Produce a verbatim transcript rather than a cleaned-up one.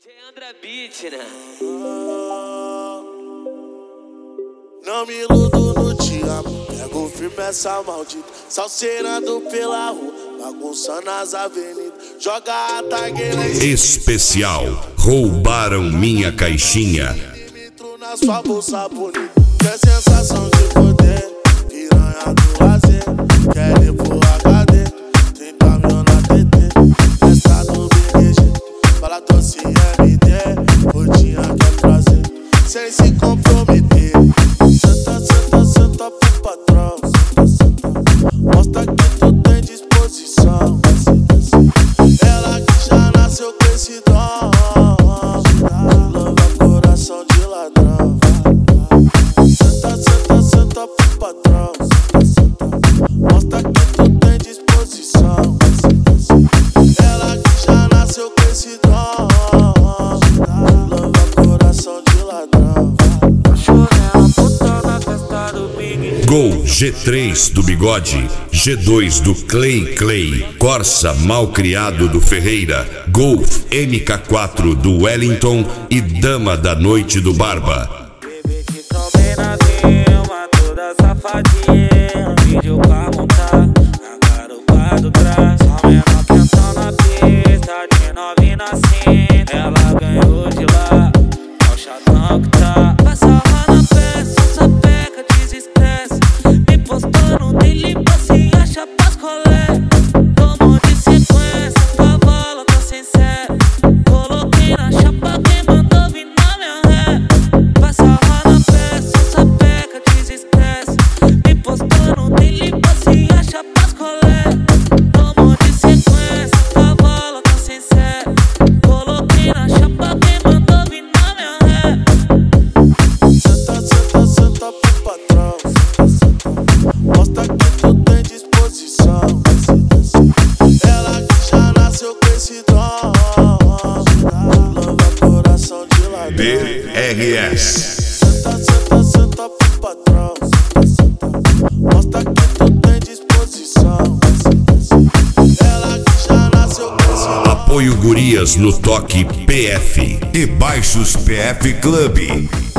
Andra Beat, né? Não me iludo no te amo, pego firme essa maldita, salseirando pela rua, bagunçando as avenidas, joga a tagueira. Especial, roubaram minha caixinha. Milímetro na sua bolsa bonita, quer sensação de poder, piranha do lazer, quer ir pro H D, trinta mil na T T, festa do B G, fala doce M D, rotinha quer prazer, sem se comprometer. Senta, senta, senta pro patrão, senta, senta, mostra que tu tem disposição. Ela que já nasceu com esse dom, louva coração de ladrão. Senta, senta, senta pro patrão, senta, senta, mostra que tu tem disposição. Ela que já nasceu com esse dom, louva coração de ladrão. Gol G três do Bigode, G dois do Clay Clay, Corsa Malcriado do Ferreira, Golf M K quatro do Wellington e Dama da Noite do Barba. Bebê que trombei na Dilma, toda safadinha, vídeo pra montar, na garupa do trás, só menor cantando na pista, de novinha na cinta, ela ganhou de lá, é o chatão que tá. Passa lá na peça, só pega, desestressa, me postando dele pra se achar pras colé. Tomou de sequência, cavalo tá sincero, coloquei na chapa quem mandou vir na minha ré. Passa lá na peça, só pega, desestressa, me postando dele pra se achar pras colé. Tomou de sequência, cavalo tá sincero, coloquei na chapa quem mandou vir na minha ré. Senta, senta, senta pro patrão, senta, senta, mostra que tu tem disposição. Ela que já nasceu com esse dom, louva coração de ladrão. B R S. Senta, senta, senta pro patrão, senta, senta, mostra que tu tem disposição. Ela que já nasceu com esse dom. Apoio Gurias no Toque P F e Baixos P F Clube.